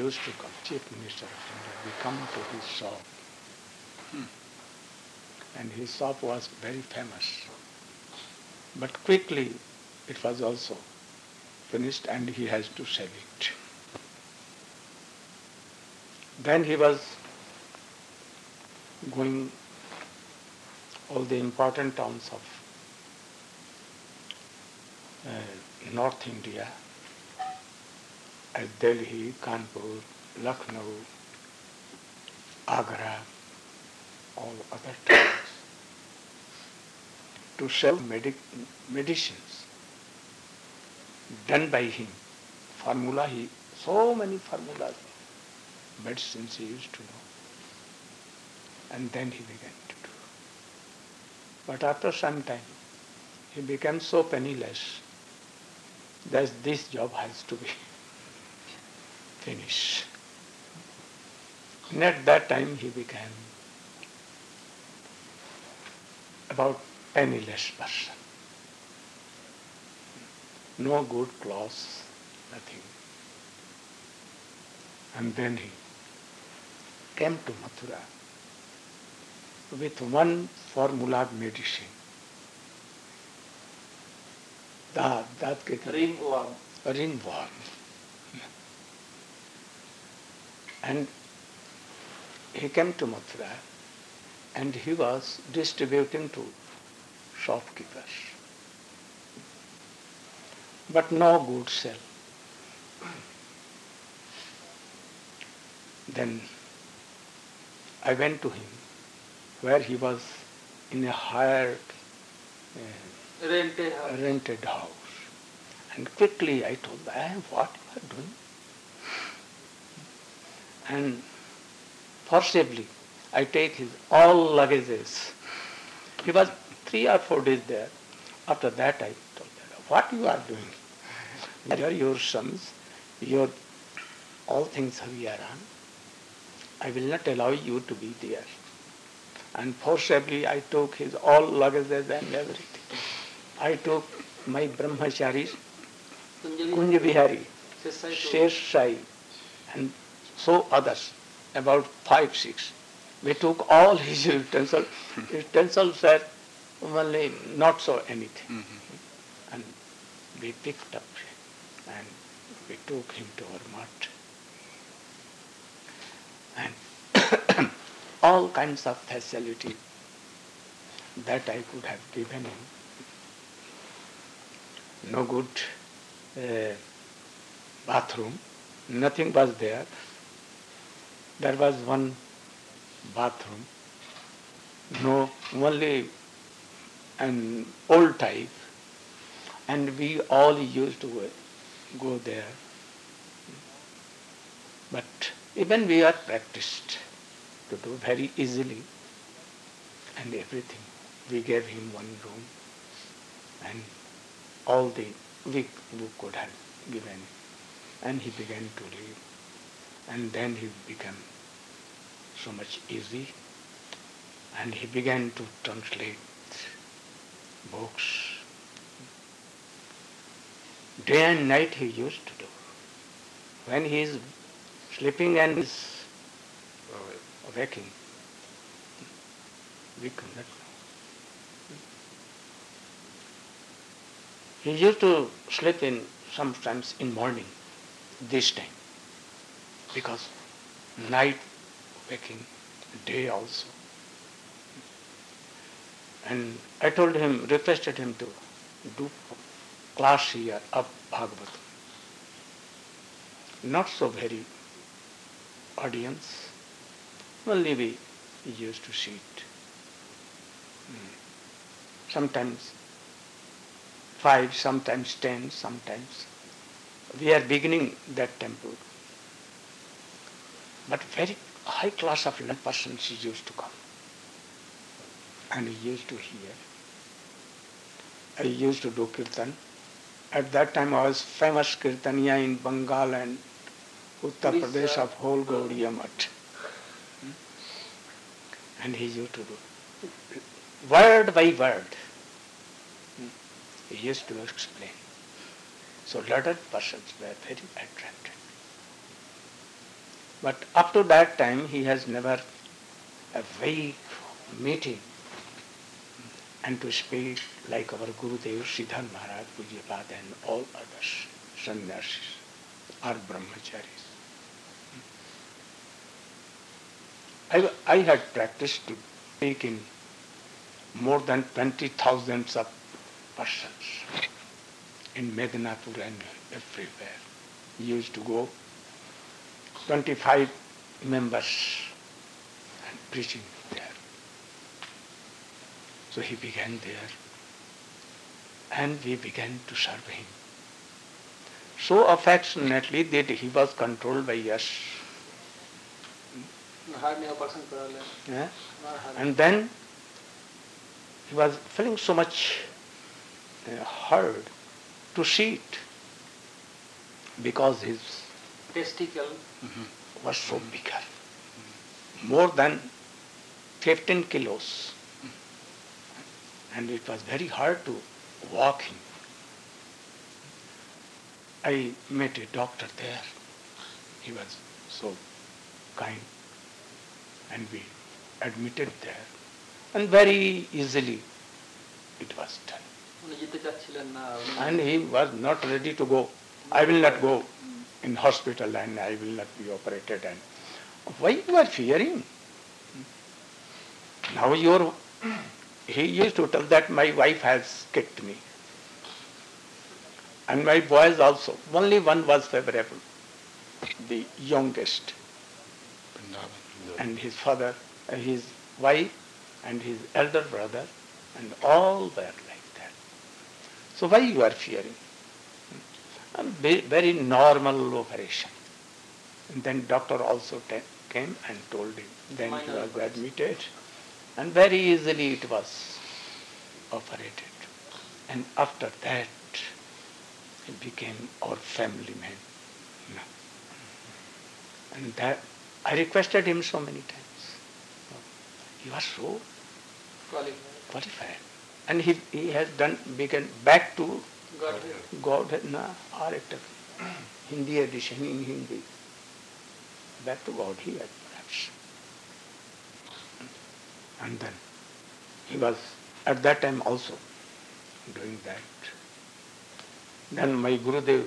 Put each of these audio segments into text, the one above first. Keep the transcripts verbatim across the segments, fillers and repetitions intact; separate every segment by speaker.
Speaker 1: used to come, Chief Minister of India, we come to his shop. Hmm. And his shop was very famous. But quickly it was also finished and he has to sell it. Then he was going all the important towns of uh, North India, as Delhi, Kanpur, Lucknow, Agra, all other towns, to sell medic- medicines done by him. Formula, he, so many formulas, medicines he used to know. And then he began to do. But after some time, he became so penniless that this job has to be finished. And at that time he became about penniless person. No good clothes, nothing. And then he came to Mathura with one formula medicine. That, that
Speaker 2: ringworm.
Speaker 1: ringworm. And he came to Mathura and he was distributing to shopkeepers. But no good sell. Then I went to him where he was in a hired uh,
Speaker 2: rented house.
Speaker 1: rented house. And quickly I told him, what you are doing? And forcibly I take his all luggages. He was three or four days there. After that I told him, what you are doing? They are your sons, your all things we are on. I will not allow you to be there. And forcibly I took his all luggages and everything. I took my brahmacharis, Kunj Bihari, Shesh Sai, and so others, about five, six. We took all his utensils. Utensils were only not so anything. Mm-hmm. And we picked up and we took him to our mart. And all kinds of facility that I could have given him. No good uh, bathroom, nothing was there. There was one bathroom, no, only an old type, and we all used to go, go there. But even we are practiced to do very easily and everything. We gave him one room and all the we, we could have given, and he began to live. And then he became so much easy, and he began to translate books. Day and night he used to do. When he is sleeping and is waking, we could not know. He used to sleep in sometimes in morning, this time, because night waking, day also. And I told him, requested him to do class here of Bhagavatam. Not so very audience, only we used to sit. Sometimes five, sometimes ten, sometimes. We are beginning that temple. But very high class of persons used to come. And he used to hear. I used to do kirtan. At that time I was famous kirtaniya in Bengal and Uttar
Speaker 2: Please,
Speaker 1: Pradesh
Speaker 2: sir.
Speaker 1: of whole Gaudiya Math. And he used to do word by word. He used to explain. So lot of persons were very attracted. But up to that time he has never a way meeting and to speak like our Gurudev, Siddhar Maharaj, Pujyapat and all others, sannyasis or brahmacharis. I, I had practiced to speak in more than twenty thousands of persons in Medinapur and everywhere. He used to go twenty-five members and preaching there. So he began there and we began to serve him. So affectionately that he was controlled by us. Yeah? And then he was feeling so much uh, hard to see it because his
Speaker 2: testicle
Speaker 1: mm-hmm. was so bigger, more than fifteen kilos, and it was very hard to walk him. I met a doctor there. He was so kind, and we admitted there, and very easily it was done. And he was not ready to go. I will not go in hospital and I will not be operated. And why you are fearing? Now your, he used to tell that my wife has kicked me. And my boys also. Only one was favorable, the youngest. And his father, uh, his wife and his elder brother, and all were like that. So why you are fearing? A very normal operation. And then doctor also t- came and told him. Then he was admitted, and very easily it was operated. And after that, he became our family man. No. And that I requested him so many times. He was so
Speaker 2: qualified.
Speaker 1: qualified. And he, he has done begun back to
Speaker 2: Godhead.
Speaker 1: Godhead, na, or it, Hindi edition in Hindi. Back to Godhead, perhaps. And then he was at that time also doing that. Then my Gurudev,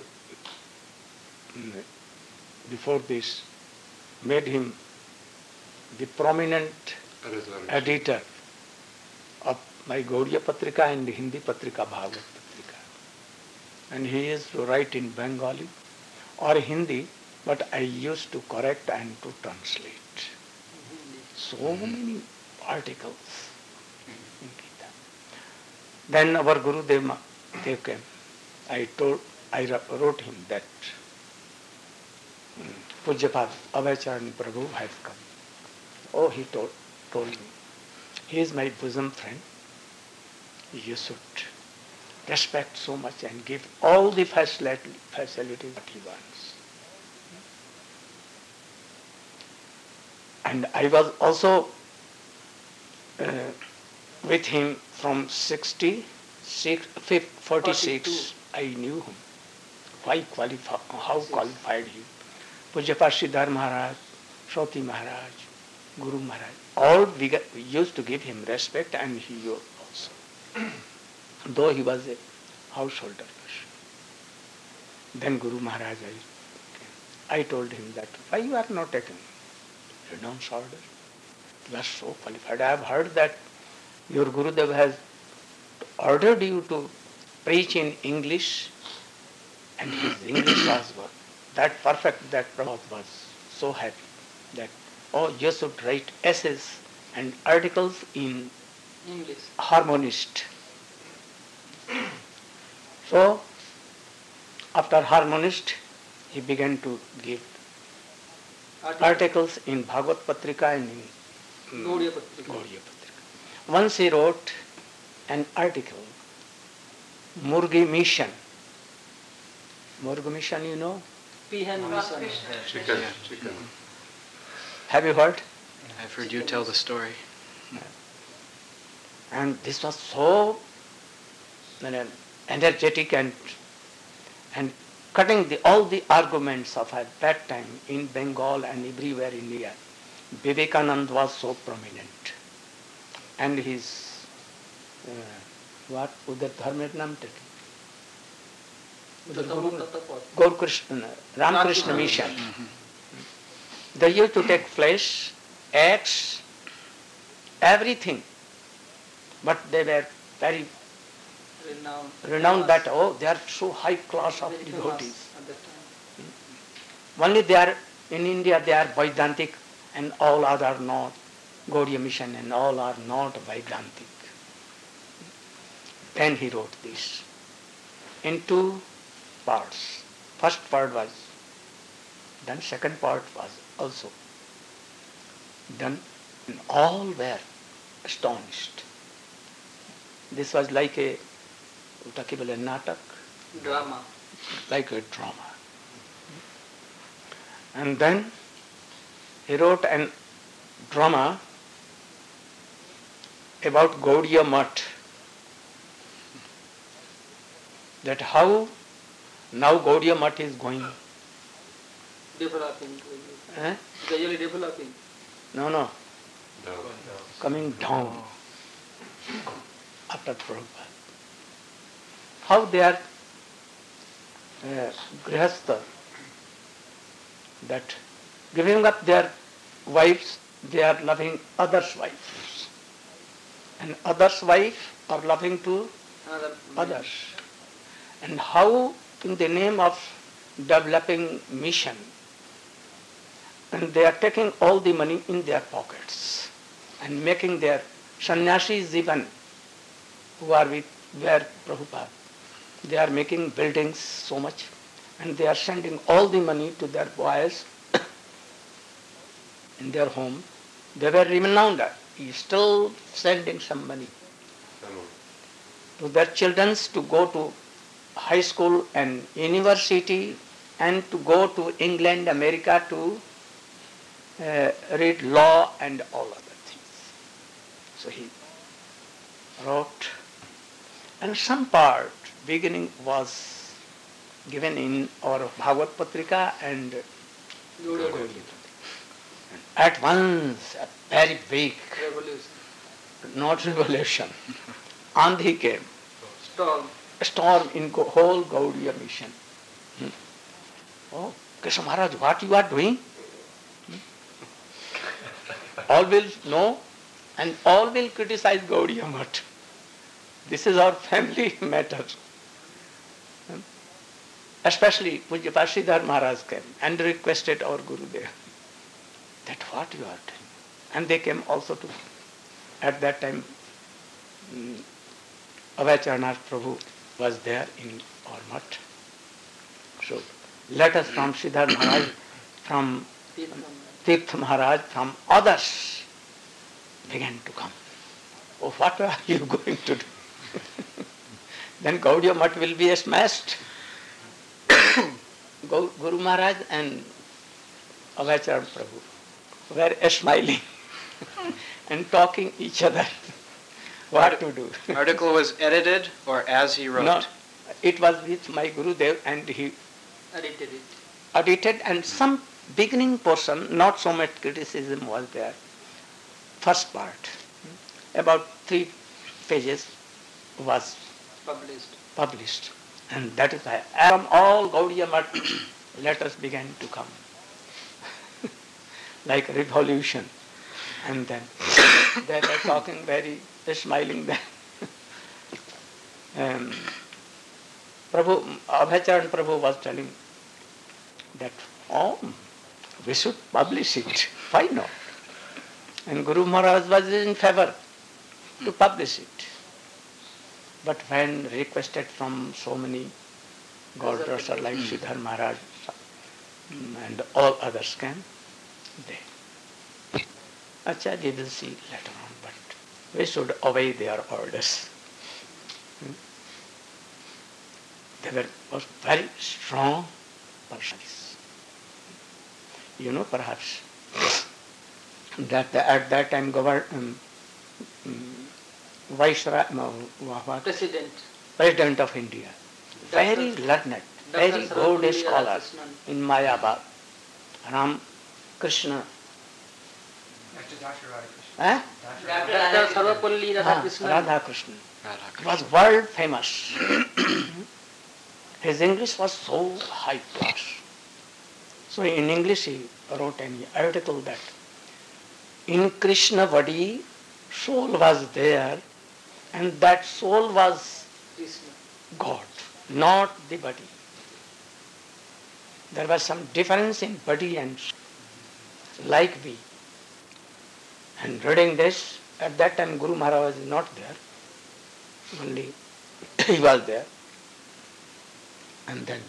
Speaker 1: before this, made him the prominent editor of my Gaudiya Patrika and Hindi Patrika, Bhagavad Patrika. And he used to write in Bengali or Hindi, but I used to correct and to translate. So many articles in Gita. Then our Gurudev Dev came. I told, I wrote him that Pujyapat Abhaycharan Prabhu has come. Oh, he told, told me, he is my bosom friend. You should respect so much and give all the facility, facilities that he wants. And I was also uh, with him from sixty-six, forty-six. I knew him. Why qualify, how qualified he. Pujyapat Siddhar Maharaj, Shoti Maharaj, Guru Maharaj, all we, got, we used to give him respect, and he also. Though he was a householder person. Then Guru Maharaj, I, I told him that, why you are not taking renounce order? You are so qualified. I have heard that your Gurudev has ordered you to preach in English, and his English was that perfect that Prabhupada was so happy that, oh, you should write essays and articles in
Speaker 2: English.
Speaker 1: Harmonist. So, after Harmonist, he began to give
Speaker 2: Article.
Speaker 1: articles in Bhagavad Patrika and in
Speaker 2: Gaudiya Patrika.
Speaker 1: Gaudiya Patrika. Once he wrote an article, Murgi Mission. Murgi Mission, you know?
Speaker 2: Peahen Mission.
Speaker 3: Chicken, chicken.
Speaker 1: Have you heard?
Speaker 4: I've heard you tell the story.
Speaker 1: And this was so you know, energetic and and cutting the, all the arguments of at that time in Bengal and everywhere in India. Vivekananda was so prominent. And his, uh, what, Udar Dharmer naam take? Gaur Krishna, Ramakrishna Mission. They used to take flesh, eggs, everything. But they were very
Speaker 2: Renowned.
Speaker 1: renowned that, oh, they are so high class of devotees.
Speaker 2: At that time.
Speaker 1: Only they are, in India they are Vedantic and all other not. Gaudiya Mission and all are not Vedantic. Then he wrote this in two parts. First part was done, second part was also done, and all were astonished. This was like a, utaki bole, natak,
Speaker 2: Drama.
Speaker 1: like a drama. And then he wrote a drama about Gaudiya Math, that how now Gaudiya Math is going.
Speaker 2: Developing.
Speaker 1: Eh?
Speaker 2: Gradually developing.
Speaker 1: No, no,
Speaker 3: No.
Speaker 1: coming down after Prabhupada. How they are uh, grihastha, that giving up their wives, they are loving others' wives. And others' wife are loving to
Speaker 2: Another
Speaker 1: others. And how in the name of developing mission, and they are taking all the money in their pockets and making their sannyasis even who are with where Prabhupada, they are making buildings so much and they are sending all the money to their boys in their home. They were renowned. He is still sending some money to their children to go to high school and university and to go to England, America to uh, read law and all other things. So he wrote, and some part beginning was given in our Bhagavad Patrika and
Speaker 2: Gaudiya
Speaker 1: at once a very big,
Speaker 2: revolution.
Speaker 1: not revolution, Andhi came,
Speaker 2: Storm.
Speaker 1: storm in go- whole Gaudiya mission. Hmm. Oh, Krishna Maharaj, what you are doing? Hmm. All will know and all will criticize Gaudiya Math. This is our family matter. Hmm. Especially Pujyapad Sridhar Maharaj came and requested our Gurudev that what you are doing. And they came also to, at that time, um, Avacharnath Prabhu was there in our Math. So letters from Sridhar Maharaj, from Tirth Maharaj, from others began to come. Oh, what are you going to do? Then Gaudiya Math will be smashed. Guru Maharaj and Avacharn Prabhu were smiling and talking each other what to do.
Speaker 4: Article was edited or as he wrote?
Speaker 1: No, it was with my Gurudev and he
Speaker 2: Edited it.
Speaker 1: edited and some beginning portion, not so much criticism was there. First part, about three pages was
Speaker 2: Published.
Speaker 1: published. And that is why from all Gaudiya Math letters began to come. Like a revolution. And then they were talking very, smiling then. um, Prabhu, Abhacharan Prabhu was telling that, oh, we should publish it. Why not? And Guru Maharaj was in favor to publish it. But when requested from so many Gaudas like Sridhar Maharaj and all others came, they, Acha, we will see later on, but we should obey their orders. Hmm? They were was very strong persons. You know, perhaps that the, at that time government, um, um, Viceroy, no, what?
Speaker 2: President.
Speaker 1: President of India, very learned, very
Speaker 2: Sarvapalli
Speaker 1: good scholar
Speaker 2: Radhakrishnan.
Speaker 1: in Mayabad, Ram Krishna.
Speaker 3: Doctor Doctor Radhakrishnan.
Speaker 1: Eh?
Speaker 2: Doctor Sarvapalli
Speaker 1: Ah,
Speaker 2: Radhakrishnan.
Speaker 1: Radha Krishna.
Speaker 4: Radha
Speaker 1: He was world famous. His English was so high class. So in English he wrote an article that in Krishna body soul was there and that soul was
Speaker 2: Krishna.
Speaker 1: God, not the body. There was some difference in body and soul, like we. And reading this, at that time Guru Maharaj was not there, only he was there. And then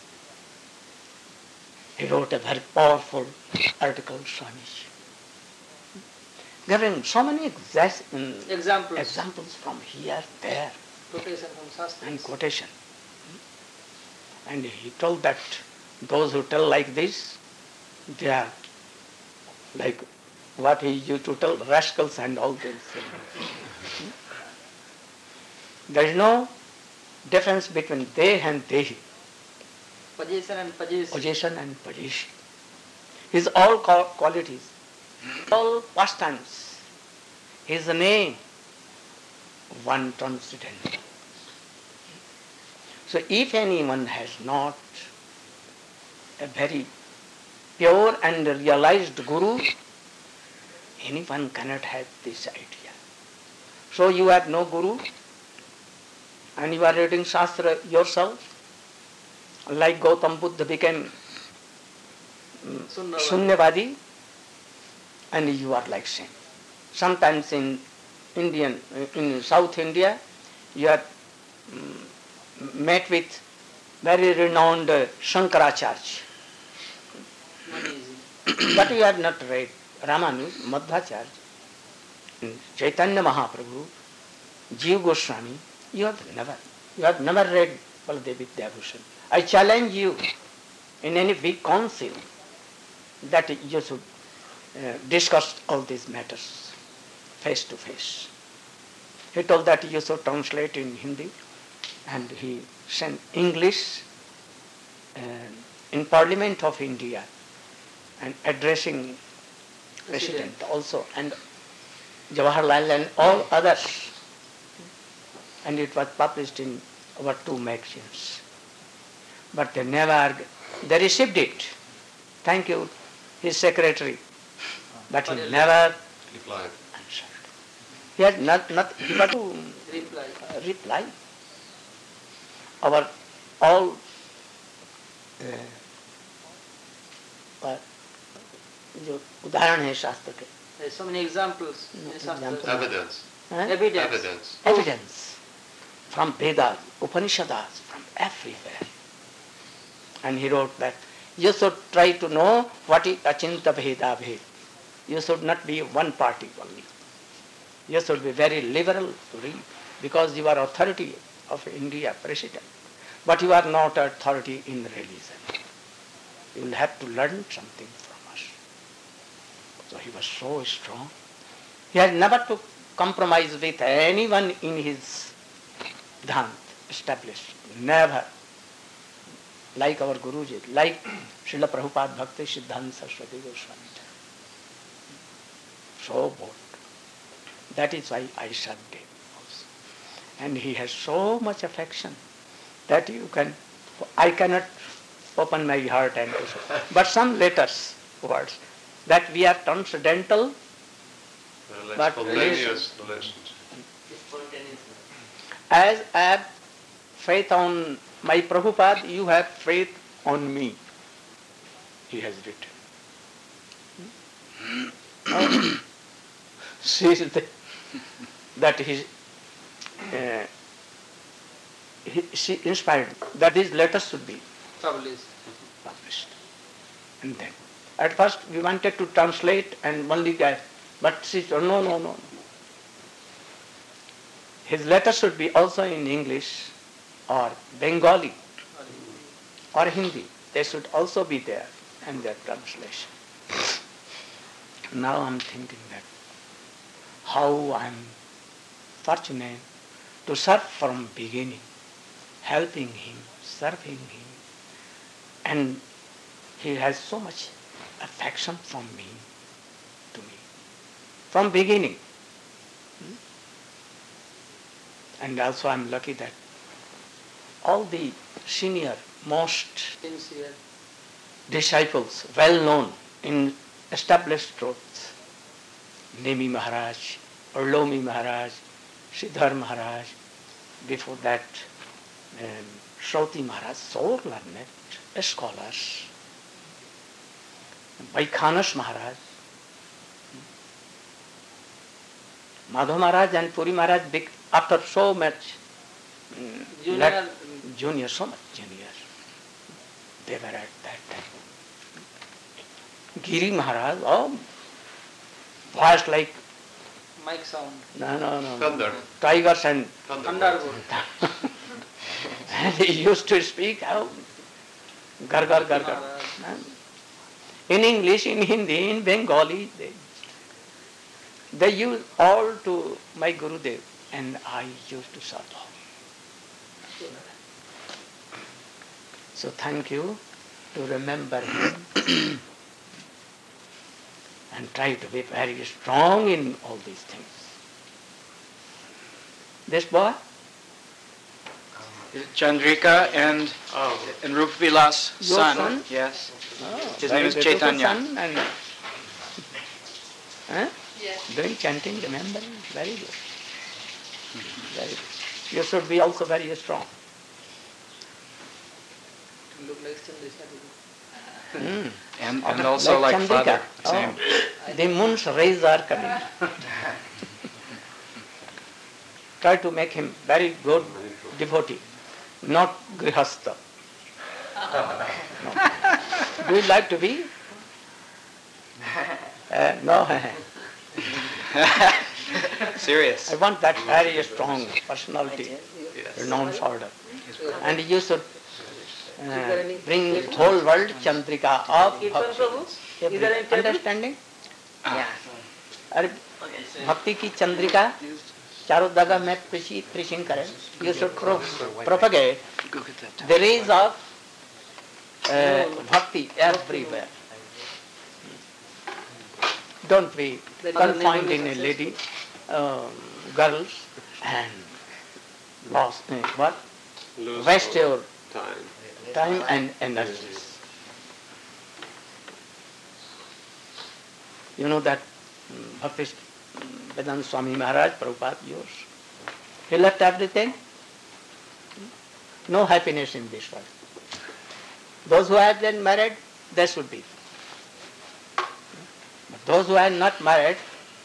Speaker 1: he wrote a very powerful article, Swamiji, giving so many exact, um,
Speaker 2: Examples.
Speaker 1: examples from here, there,
Speaker 2: Quotation from Shastras.
Speaker 1: and quotation. And he told that those who tell like this, they are like what he used to tell, rascals and all this. There is no difference between they and they,
Speaker 2: Position and position.
Speaker 1: possession and position. His all qual- qualities, all pastimes, his name, one transcendental. So if anyone has not a very pure and realized Guru, anyone cannot have this idea. So you have no Guru and you are reading Shastra yourself, like Gautam Buddha became
Speaker 2: Sunnavadi.
Speaker 1: Sunyavadi, and you are like same. Sometimes in Indian, in South India, you are mm, met with very renowned uh, Shankaracharya,
Speaker 2: Not easy.
Speaker 1: but you have not read Ramanus, Madhvacharya, Chaitanya Mahaprabhu, Jiva Goswami. You have never, you have never read Baladev Vidyabhushan. I challenge you in any big council that you should uh, discuss all these matters face to face. He told that you should translate in Hindi, and he sent English uh, in Parliament of India and addressing President also and Jawaharlal and all others. And it was published in our two magazines. But they never, they received it. Thank you, his secretary. But he never
Speaker 5: Replied.
Speaker 1: answered. He had not, not he had to
Speaker 2: Reply.
Speaker 1: uh, reply. Our all uh, uh, जो उदाहरण है शास्त्र के,
Speaker 2: There's so many examples in
Speaker 1: Example.
Speaker 2: Shastras.
Speaker 5: Evidence.
Speaker 1: हैं?
Speaker 2: Evidence.
Speaker 5: Evidence.
Speaker 1: Evidence from Vedas, Upanishads, from everywhere. And he wrote that you should try to know what is Achinta Bheda Bhed. You should not be one party only. You should be very liberal to read because you are authority of India, president. But you are not authority in religion. You will have to learn something from us. So he was so strong. He had never to compromise with anyone in his dhant established. Never. Like our Guruji, like Srila Prabhupada Bhakti Siddhanta Saraswati Goswami. So bold. That is why I served him also. And he has so much affection that you can, I cannot open my heart and to say. But some letters, words, that we are transcendental,
Speaker 5: Uh,
Speaker 1: But
Speaker 5: spontaneous relations.
Speaker 1: as I have faith on my Prabhupada, you have faith on me, he has written. Oh, see the, that he, uh, he, she inspired that these letters should be
Speaker 2: Published.
Speaker 1: published. And then, at first we wanted to translate and only guy, but she said, no, no, no. His letters should be also in English or Bengali or Hindi. They should also be there and their translation. Now I'm thinking that how I'm fortunate to serve from beginning, helping him, serving him, And he has so much affection from me, to me, from beginning. Hmm? And also I'm lucky that all the senior, most
Speaker 2: Sincere.
Speaker 1: disciples, well known in established truths, Nemi Maharaj, Urlomi Maharaj, Siddhar Maharaj, before that um, Shrauti Maharaj, so learned scholars, Vaikhanas Maharaj, Madhav Maharaj and Puri Maharaj, big, after so much um,
Speaker 2: Junior.
Speaker 1: let- junior, so much junior, they were at that time. Giri Maharaj, oh, voice like,
Speaker 2: Mic sound.
Speaker 1: no, no, no,
Speaker 5: Thunder.
Speaker 1: tigers and
Speaker 5: Thunder.
Speaker 2: Underwood.
Speaker 1: and he used to speak how gar gar gar gar. In English, in Hindi, in Bengali, they, they use all to my Gurudev, and I used to serve all. So thank you to remember him and try to be very strong in all these things. This boy?
Speaker 4: Chandrika and
Speaker 5: Oh,
Speaker 4: and Rupa Vilas'
Speaker 1: Your
Speaker 4: son.
Speaker 1: son?
Speaker 4: Yes.
Speaker 1: Oh,
Speaker 4: His
Speaker 1: very
Speaker 4: name is
Speaker 1: beautiful
Speaker 4: Chaitanya.
Speaker 1: son and, huh?
Speaker 6: Yes.
Speaker 1: Doing chanting, remembering, very good. Very good. You should be also very strong.
Speaker 2: Look like Chandrika.
Speaker 1: Mm.
Speaker 4: And and also like
Speaker 1: Chandrika.
Speaker 4: father. Same.
Speaker 1: Oh, the moon's rays are coming. Try to make him very good devotee, not grihastha. No. Do you like to be? Uh, no.
Speaker 4: Serious.
Speaker 1: I want that very strong personality,
Speaker 5: yes.
Speaker 1: renowned order. And you should uh, bring whole world Chandrika of
Speaker 2: Kirtan
Speaker 1: bhakti.
Speaker 2: Prabhu?
Speaker 1: Every-
Speaker 2: Is there any table?
Speaker 1: Understanding?
Speaker 2: Yeah.
Speaker 1: अरे भक्ति की चंद्रिका चारों जगह में preaching करें. You should pro- propagate the rays of uh, bhakti everywhere. Don't be confined in a lady, uh, girls, and lost uh, what?
Speaker 5: Lose
Speaker 1: Waste your
Speaker 5: time.
Speaker 1: time and energy. You know that um, Bhakti Vedanta Swami Maharaj, Prabhupada, yours. He left everything. No happiness in this world. Those who have been married, they should be. But those who are not married,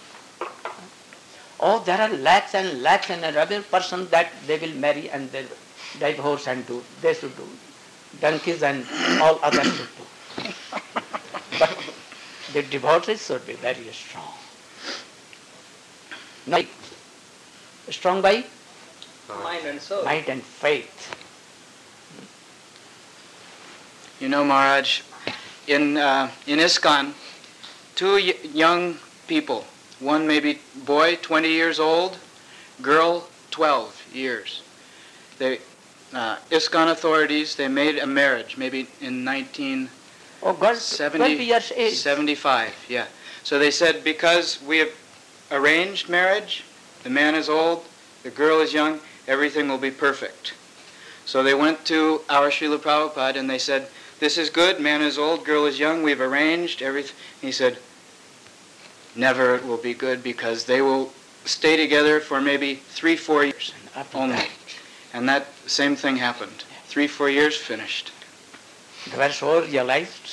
Speaker 1: oh, there are lakhs and lakhs and other persons that they will marry and they divorce and do. They should do. Donkeys and all others should do. But the devotees should be very strong. Not strong by
Speaker 2: Mind and soul.
Speaker 1: might and faith.
Speaker 4: You know, Maharaj, in uh, in ISKCON, two y- young people, one maybe boy, twenty years old, girl, twelve years. They, uh, ISKCON authorities, they made a marriage, maybe in nineteen
Speaker 1: Oh, God,
Speaker 4: seventy,
Speaker 1: twenty years age.
Speaker 4: seventy-five, yeah. So they said, because we have arranged marriage, the man is old, the girl is young, everything will be perfect. So they went to our Srila Prabhupada and they said, this is good, man is old, girl is young, we've arranged everything. He said, never it will be good because they will stay together for maybe three, four years
Speaker 1: And after
Speaker 4: only.
Speaker 1: that,
Speaker 4: And that same thing happened. Three, four years finished.
Speaker 1: they were so realized.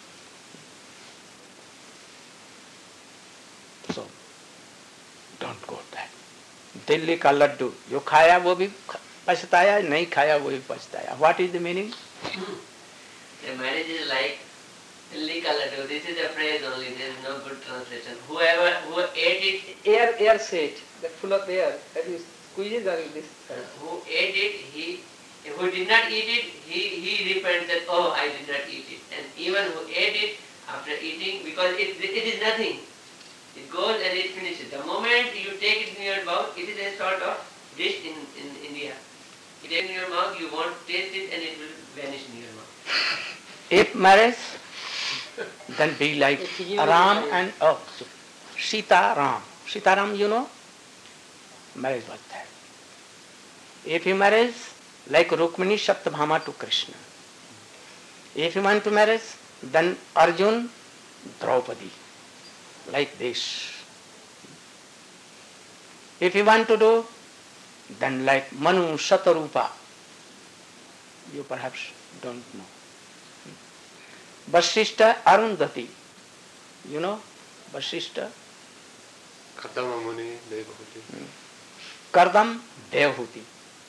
Speaker 1: So, don't go there. Delhi का लड्डू जो खाया वो भी पछताया, नहीं खाया वो भी पछताया. What is the meaning?
Speaker 6: The marriage is like Likaladu. This is a phrase only. There is no good translation. Whoever who ate it,
Speaker 2: Air, air set, that full of air, that you squeeze or this.
Speaker 6: who ate it, he who did not eat it, he he repents that oh I did not eat it. And even who ate it after eating, because it it is nothing. It goes and it finishes. The moment you take it in your mouth, it is a sort of dish in, in India. You take it in your mouth, you won't taste it and it will vanish in your mouth.
Speaker 1: If marriage, then be like Ram and oh, Sita Ram. Sita Ram, you know, marriage was that. If you marriage, like Rukmini Satyabhama to Krishna. If you want to marriage, then Arjun, Draupadi, like this. If you want to do, then like Manu Satarupa. You perhaps don't know. Vasishta Arundhati. You know Vasishta?
Speaker 5: Kadama Muni Devahuti.
Speaker 1: Kardam Devahuti.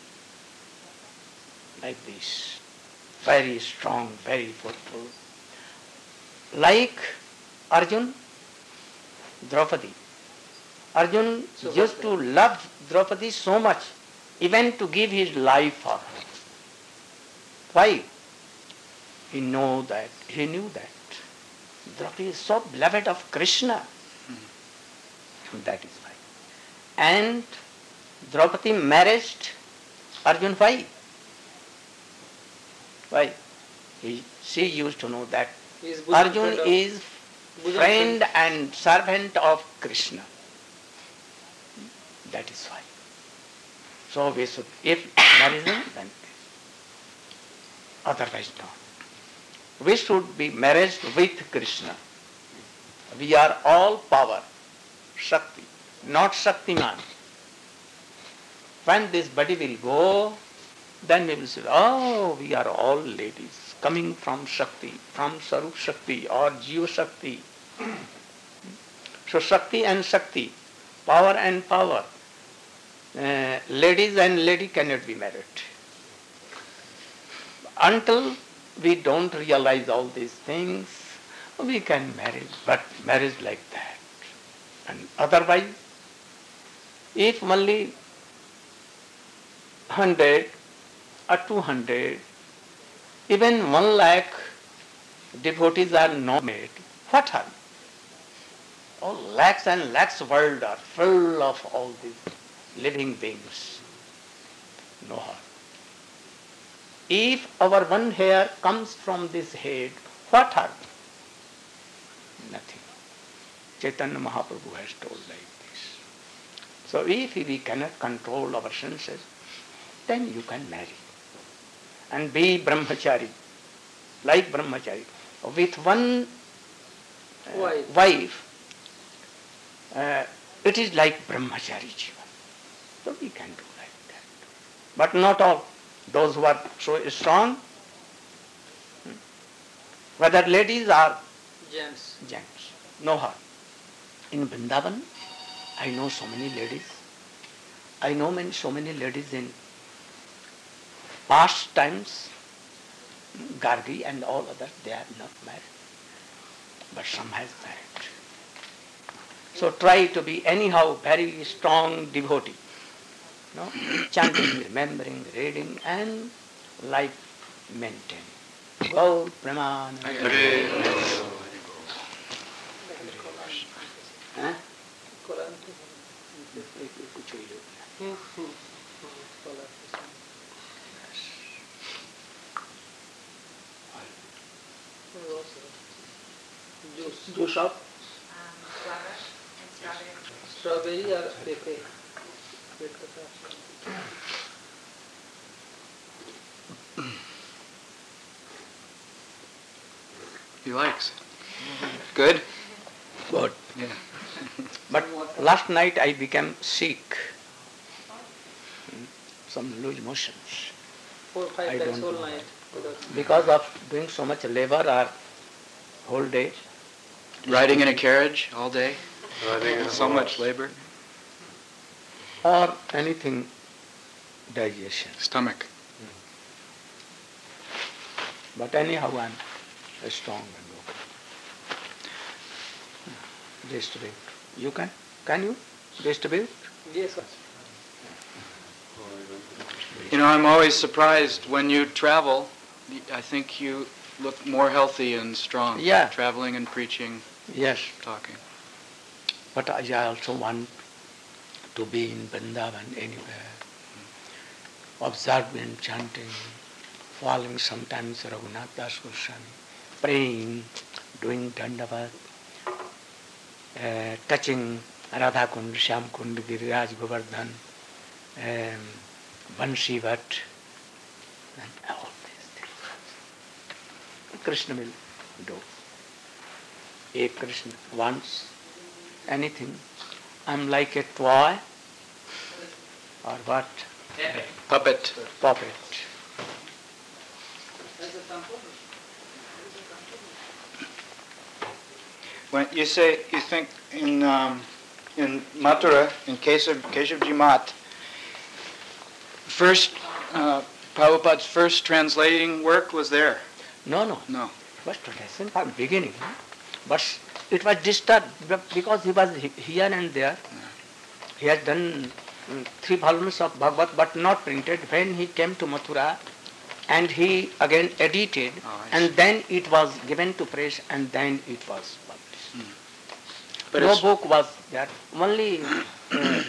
Speaker 1: Like this. Very strong, very fruitful. Like Arjun, Draupadi. Arjun
Speaker 2: So
Speaker 1: used to love Draupadi so much, even to give his life for her. Why? He know that, he knew that Draupadi is so beloved of Krishna. That is why. And Draupadi married Arjun. Why? Why? He, she used to know that
Speaker 2: He is bosom
Speaker 1: Arjun
Speaker 2: friend of-
Speaker 1: is
Speaker 2: bosom
Speaker 1: friend and servant of Krishna. That is why. So we should, if marriage, then otherwise no. We should be married with Krishna. We are all power, Shakti, not Shaktiman. When this body will go, then we will say, oh, we are all ladies coming from Shakti, from Sarup Shakti or Jiva Shakti. So Shakti and Shakti, power and power. Uh, ladies and lady cannot be married. Until we don't realize all these things, we can marry, but marriage like that. And otherwise, if only hundred or two hundred, even one lakh devotees are not made, what are? All lakhs and lakhs world are full of all these living beings. No harm. If our one hair comes from this head, what harm? Nothing. Chaitanya Mahaprabhu has told like this. So if we cannot control our senses, then you can marry. And be brahmachari, like brahmachari. With one uh,
Speaker 2: Wife.
Speaker 1: wife, uh, it is like brahmachari jivan. So we can do like that. But not all. Those who are so strong, hmm, whether ladies or
Speaker 2: Gents.
Speaker 1: gents, no harm. In Vrindavan, I know so many ladies. I know many, so many ladies in past times, Gargi and all others, they are not married. But some has married. So try to be anyhow very strong devotee. No? Chanting, remembering, reading, and life maintain. Gaur Praman. Huh?
Speaker 2: Juice.
Speaker 1: Juice of
Speaker 2: Strawberry or pepe?
Speaker 4: He likes it. Good?
Speaker 1: good.
Speaker 4: Yeah.
Speaker 1: But last night I became sick. Hmm, Some loose motions.
Speaker 2: Four, five
Speaker 1: I
Speaker 2: times
Speaker 1: don't
Speaker 2: whole
Speaker 1: know.
Speaker 2: night. Without
Speaker 1: Because of doing so much labor or whole day.
Speaker 4: Riding in a carriage all day,
Speaker 5: Riding in a
Speaker 4: so much
Speaker 5: horse.
Speaker 4: labor.
Speaker 1: Or anything digestion.
Speaker 4: Stomach.
Speaker 1: But anyhow I'm strong and okay. Distribute. You can? Can you distribute?
Speaker 2: yes, sir.
Speaker 4: You know, I'm always surprised when you travel. I think you look more healthy and strong.
Speaker 1: Yeah.
Speaker 4: Traveling and preaching,
Speaker 1: Yes.
Speaker 4: talking.
Speaker 1: But I also want to be in Vrindavan anywhere. Observing, chanting, following sometimes Raghunath Das Goswami. praying, doing Dandavat, uh, touching Radha Kund, Shyam Kund, Giriraj Govardhan, um, Banshi Bhatt, and all these things. Krishna will do. If Krishna wants anything, I'm like a toy or what?
Speaker 4: Puppet.
Speaker 1: Puppet.
Speaker 4: When you say you think in um, in Mathura, in Keshav Keshavji Math, first uh, Prabhupada's first translating work was there.
Speaker 1: No, no.
Speaker 4: No.
Speaker 1: But tradition from beginning. But it was disturbed because he was here and there. He has done mm, three volumes of Bhagavad but not printed. When he came to Mathura and he again edited
Speaker 4: Oh,
Speaker 1: and then it was given to press and then it was published.
Speaker 4: Mm. But
Speaker 1: no
Speaker 4: it's-
Speaker 1: book was there. Only uh,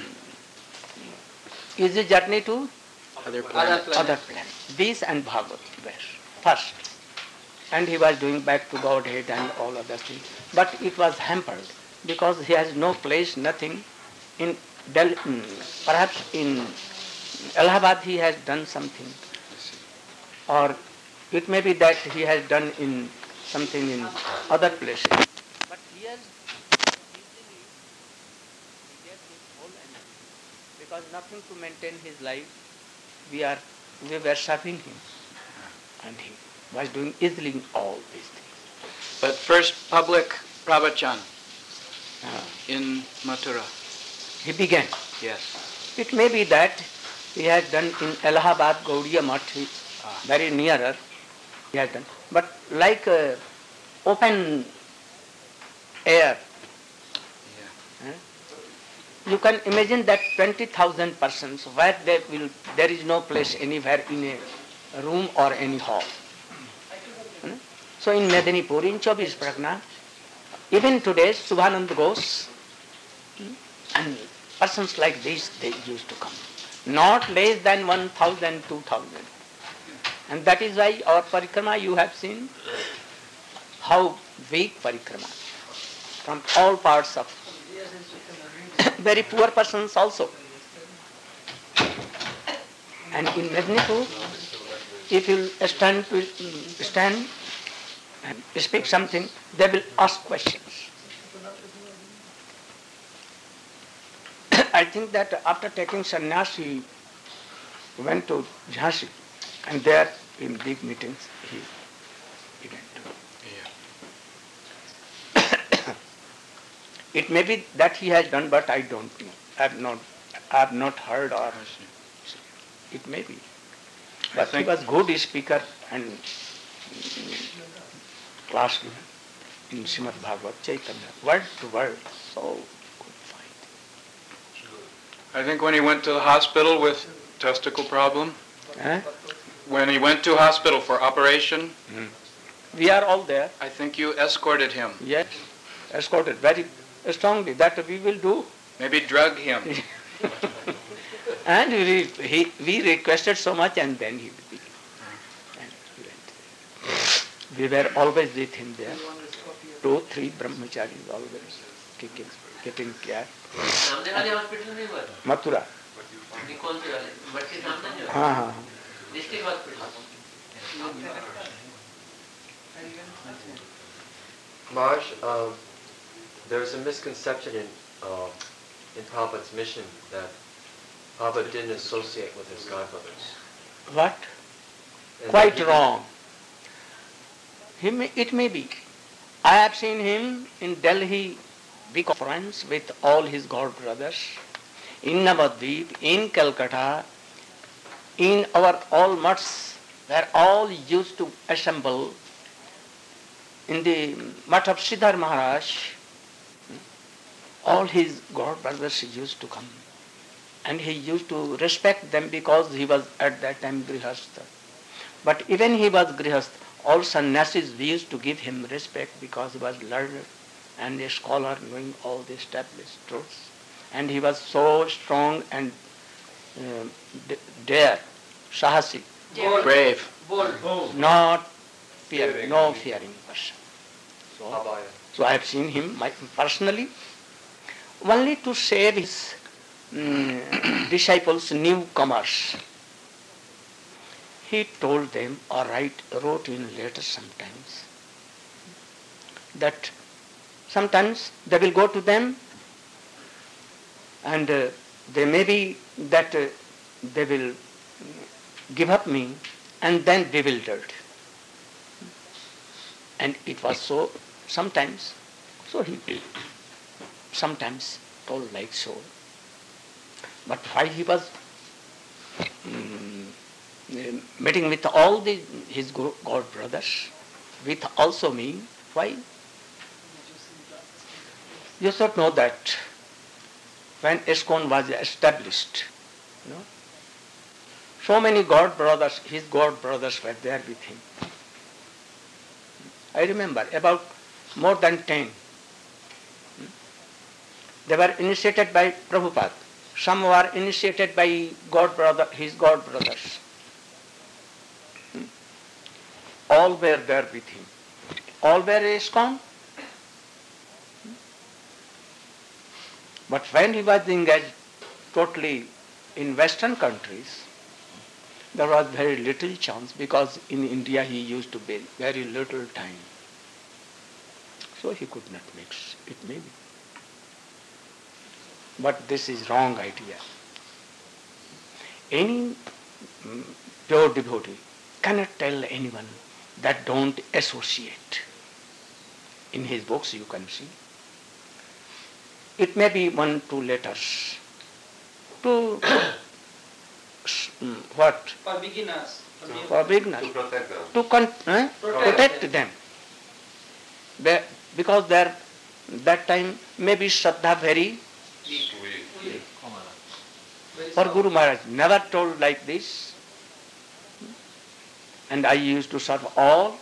Speaker 1: Easy Journey to
Speaker 4: Other
Speaker 2: Other
Speaker 4: planets.
Speaker 2: planet.
Speaker 1: other planet. This and Bhagavad were first. And he was doing back to Godhead and all other things. But it was hampered because he has no place, nothing. In Delhi, mm, perhaps in Allahabad he has done something. Or it may be that he has done in something in other places. But here, easily, he gets his whole energy. Because nothing to maintain his life, we are we were serving him. And he was doing easily all these things.
Speaker 4: But first public pravachan
Speaker 1: Uh,
Speaker 4: in Mathura.
Speaker 1: he began.
Speaker 4: Yes.
Speaker 1: It may be that he has done in Allahabad, Gaudiya Math, he-
Speaker 4: Ah.
Speaker 1: very nearer, he has done. But like uh, open air,
Speaker 4: Yeah.
Speaker 1: eh, you can imagine that twenty thousand persons where there will there is no place anywhere in a room or any hall. Hmm? So in Medinipur, in Chobis Pragna, even today, Subhanand Ghosh hmm, and persons like this, they used to come. Not less than one thousand, two thousand. And that is why our parikrama, you have seen how big parikrama from all parts of very poor persons also. And in Medinipur, if you stand, will stand and speak something, they will ask questions. I think that after taking sannyas, he went to Jhansi, and there in big meetings he began to. It may be that he has done, but I don't know. I have not, I have not heard or it may be.
Speaker 4: I
Speaker 1: But he
Speaker 4: think-
Speaker 1: was good speaker and mm, class giver in Srimad Bhagavad Chaitanya, word to word, so good fight.
Speaker 4: I think when he went to the hospital with testicle problem,
Speaker 1: Eh?
Speaker 4: when he went to hospital for operation,
Speaker 1: We are all there.
Speaker 4: I think you escorted him.
Speaker 1: Yes, escorted very strongly. That we will do.
Speaker 4: Maybe drug him.
Speaker 1: And we, he, we requested so much and then he began. And we went there. We were always with him there. Two, three brahmacharis always kicking, getting care.
Speaker 6: सामने वाले hospital में हुआ था
Speaker 1: Mathura.
Speaker 6: ये कौन से वाले मट्टी सामने जो
Speaker 1: हाँ हाँ
Speaker 6: district hospital
Speaker 7: Marsh, um, there's a misconception in uh, in Prabhupada's mission that Prabhupada didn't associate with his godbrothers.
Speaker 1: What?
Speaker 7: And
Speaker 1: Quite
Speaker 7: that he-
Speaker 1: wrong. He may, it may be. I have seen him in Delhi, big conference with all his god brothers, in Navadvip, in Calcutta, in our all mutts, where all used to assemble in the mutt of Siddhar Maharaj. All his god brothers used to come. And he used to respect them because he was at that time Grihastha. But even he was Grihastha, all sannyasis, we used to give him respect because he was learned and a scholar knowing all the established truths. And he was so strong and uh, d- dare, sahasi,
Speaker 4: Brave.
Speaker 6: Bold
Speaker 1: not fear,
Speaker 5: Fearing.
Speaker 1: no fearing person. So,
Speaker 7: Abhaya.
Speaker 1: so I have seen him my, personally, only to save his mm, disciples, newcomers. He told them, or write, wrote in letters sometimes, that sometimes they will go to them and uh, they may be that uh, they will give up me and then bewildered. And it was so sometimes, so he sometimes told like so. But while he was um, meeting with all the, his God brothers, with also me, why? You should know that when ISKCON was established, you know, so many God brothers, his God brothers were there with him. I remember about more than ten. They were initiated by Prabhupada. Some were initiated by God brother, his God brothers. All were there with him. All were ISKCON. But when he was engaged totally in Western countries, there was very little chance because in India he used to be very little time. So he could not mix, it may be. But this is wrong idea. Any mm, pure devotee cannot tell anyone that don't associate. In his books you can see. It may be one, two letters to mm, what?
Speaker 2: For beginners. For new-
Speaker 1: For beginners.
Speaker 5: To protect them.
Speaker 1: To con- eh?
Speaker 2: Protect
Speaker 1: protect
Speaker 2: them.
Speaker 1: them. Be- because there, that time maybe Shraddha very,
Speaker 5: Sweet.
Speaker 2: Very
Speaker 1: for
Speaker 2: soft.
Speaker 1: Guru Maharaj never told like this. And I used to serve all.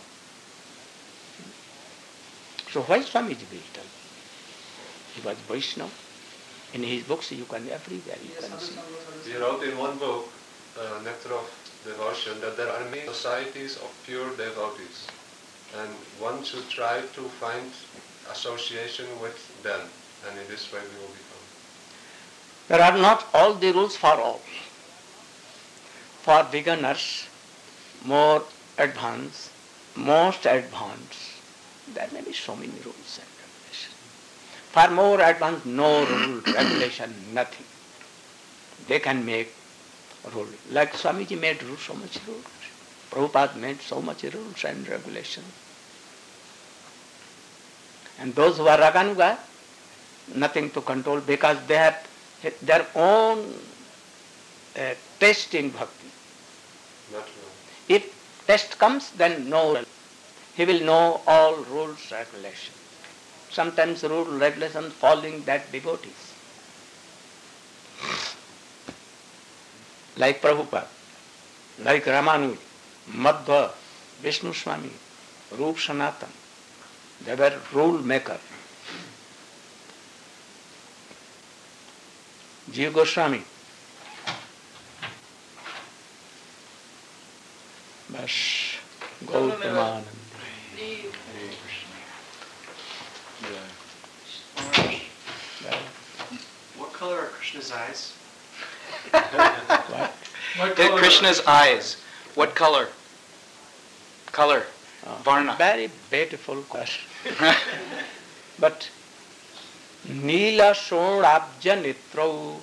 Speaker 1: So why Swamiji will tell? He was Vaishnava. In his books you can everywhere you
Speaker 2: Yes,
Speaker 1: can see.
Speaker 5: He wrote in one book, uh, Nectar of Devotion, that there are many societies of pure devotees. And one should try to find association with them. And in this way we will become.
Speaker 1: There are not all the rules for all. For beginners, more advanced, most advanced, there may be so many rules and regulations. For more advanced, no rule, regulation, nothing. They can make rule. Like Swamiji made rule, so much rules. Prabhupada made so much rules and regulations. And those who are Raganuga, nothing to control because they have their own uh, taste in bhakti.
Speaker 5: Natural.
Speaker 1: If test comes, then no. He will know all rules, regulations. Sometimes rule, regulations following that devotees. Like Prabhupada, like Ramanuja, Madhva, Vishnu Swami, Rup Sanatan. They were rule maker. Jiva Goswami. Bas Gautamanand.
Speaker 3: What color are Krishna's eyes?
Speaker 1: What?
Speaker 2: What
Speaker 4: They're
Speaker 2: color?
Speaker 4: Krishna's eyes. What color? Color.
Speaker 1: Uh,
Speaker 4: Varna.
Speaker 1: Very beautiful question. But Neela Sonabja Nitrau,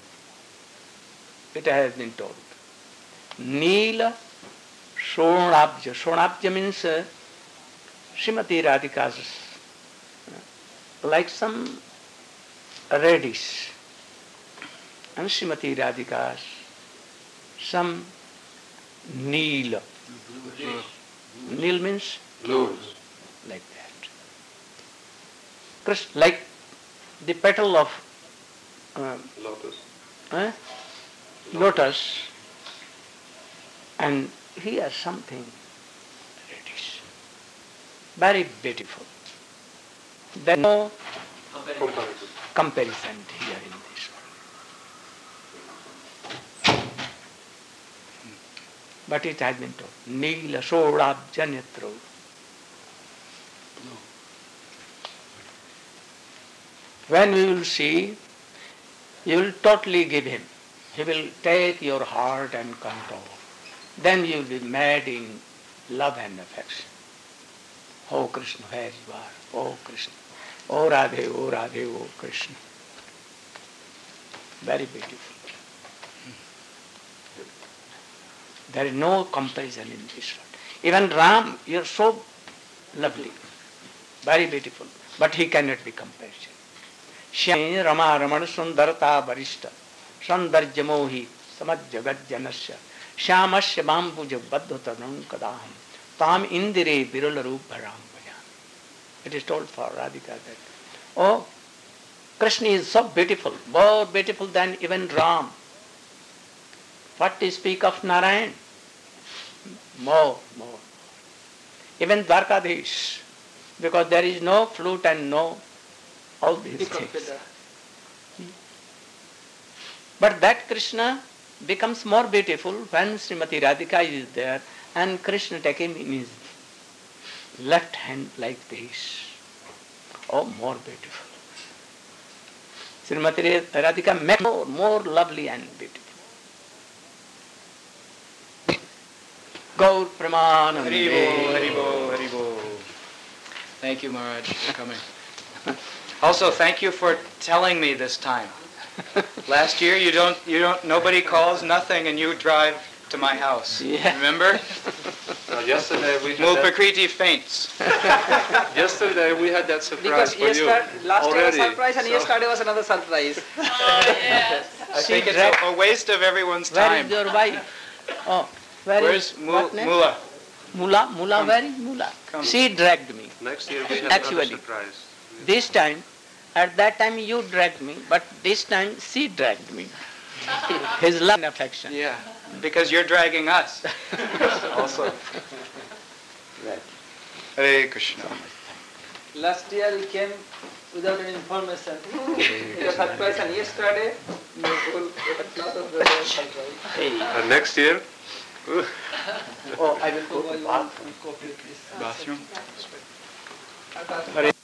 Speaker 1: it has been told. Neela Sonabja. Sonabja means uh, Srimati Radhika's, uh, like some reddish. And Srimati Radhika's, some Neela. Neel means
Speaker 5: Blue.
Speaker 1: like that. Krishna, like the petal of um,
Speaker 5: Lotus.
Speaker 1: eh, lotus, and here something reddish, very beautiful. There is no
Speaker 5: Comparative.
Speaker 1: comparison here in this world. But it has been told, Neela Sodabja Netro. When we will see, you will totally give him. He will take your heart and control. Then you will be mad in love and affection. Oh Krishna, where you are? Oh Krishna. Oh Radhe, oh Radhe, oh Krishna. Very beautiful. There is no comparison in this world. Even Ram, you are so lovely, very beautiful, but he cannot be compared. Shyami Rama Ramana Sundarata Varishta Sandarja Mohi Samad Jagat Janasya Shyamasya Bambuja Baddhutaram Kadaham Tam Indire Birula Rupa Ram Bhajan. It is told for Radhika that, oh, Krishna is so beautiful, more beautiful than even Ram. What to speak of Narayan? More, more. Even Dwarkadish, because there is no flute and no all these things. But that Krishna becomes more beautiful when Srimati Radhika is there and Krishna take him in his left hand like this. Oh, more beautiful. Srimati Radhika makes more, more lovely and beautiful. Gaur Pramanande.
Speaker 4: Haribo, Haribo, Haribo. Thank you, Maharaj, for coming. Also, thank you for telling me this time. Last year, you don't, you don't, nobody calls, nothing, and you drive to my house.
Speaker 1: Yeah.
Speaker 4: Remember?
Speaker 5: Uh, yesterday we had
Speaker 4: Mulpakriti faints.
Speaker 5: that, yesterday we had that surprise
Speaker 2: Because
Speaker 5: for you
Speaker 2: yesterday, last day was
Speaker 5: already.
Speaker 2: surprise and
Speaker 5: So-
Speaker 2: yesterday was another surprise.
Speaker 6: Oh, yes.
Speaker 4: I
Speaker 1: She
Speaker 4: think it's
Speaker 1: dra-
Speaker 4: a, a waste of everyone's
Speaker 1: Where
Speaker 4: time.
Speaker 1: is your wife? Oh, where
Speaker 4: Where's
Speaker 1: is
Speaker 4: Mu-
Speaker 1: what name?
Speaker 4: Mula?
Speaker 1: Mula, Mula, where is Mula?
Speaker 4: Come.
Speaker 1: She dragged me.
Speaker 5: Next year we have
Speaker 1: Actually.
Speaker 5: another surprise.
Speaker 1: This time, at that time you dragged me, but this time she dragged me. His love and affection.
Speaker 4: Yeah, because you're dragging us. Also. Hare Krishna.
Speaker 2: Last year he came without any information. It was surprise and yesterday the whole class of the surprise.
Speaker 1: Hey.
Speaker 5: And next year,
Speaker 1: Oh, I will go to bathroom.
Speaker 2: Copy, please.
Speaker 4: Bathroom.
Speaker 1: Hare